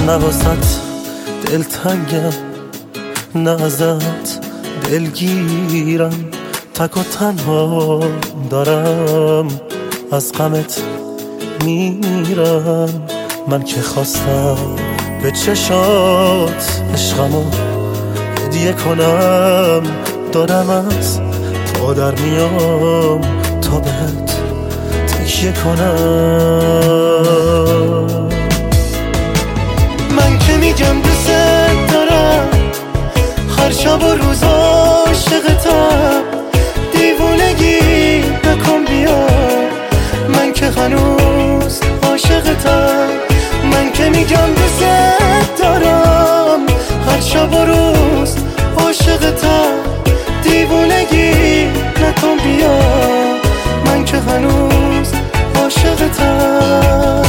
نه واسط دلتنگم، نه ازت دلگیرم، تک و تنها دارم از غمت میرم. من که خواستم به چشات عشقمو هدیه کنم، دارم از پا در میام تا بهت تکیه کنم. من که میگم دوست دارم، هر شب و روز عاشقتم، دیوونگی نکن بیا، من که هنوز عاشقتم. من که میگم دوست دارم، هر شب و روز عاشقتم، دیوونگی نکن بیا، من که هنوز عاشقتم.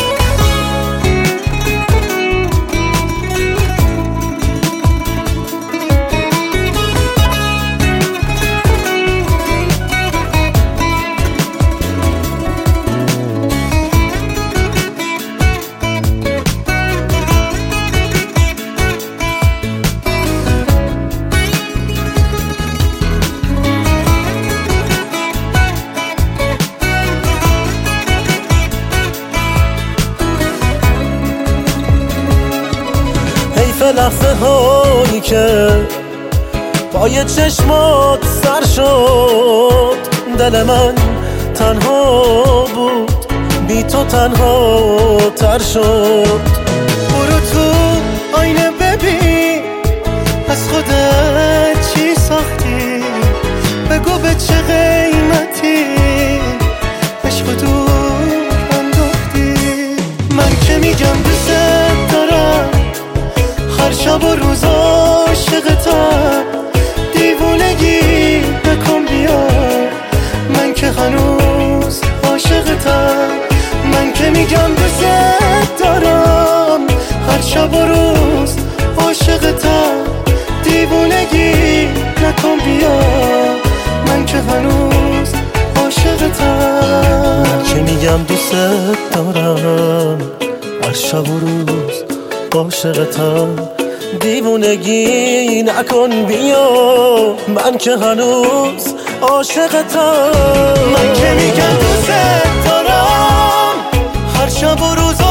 لحظه هایی که پای چشمات سر شد، دل من تنها بود، بی تو تنها تر شد. برو تو آینه ببین، از خودت چی ساختی، بگو به چه قیمتی عشق دور انداختی. من که میگم دوست دارم، هر شب و روز عاشقتم، دیوونگی نکن بیا، من که هنوز عاشقتم. من که میگم دوست دارم، هر شب و روز عاشقتم، دیوونگی نکن بیا، من که هنوز عاشقتم. من که میگم دوست دارم، هر شب و روز عاشقتم، دیوونگی نکن بیا، من که هنوز عاشقتم. من که میگم دوست دارم، هر شب و روز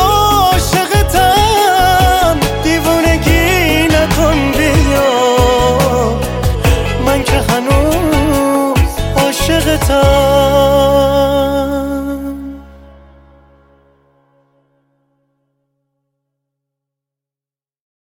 عاشقتم، دیوونگی نکن بیا، من که هنوز عاشقتم.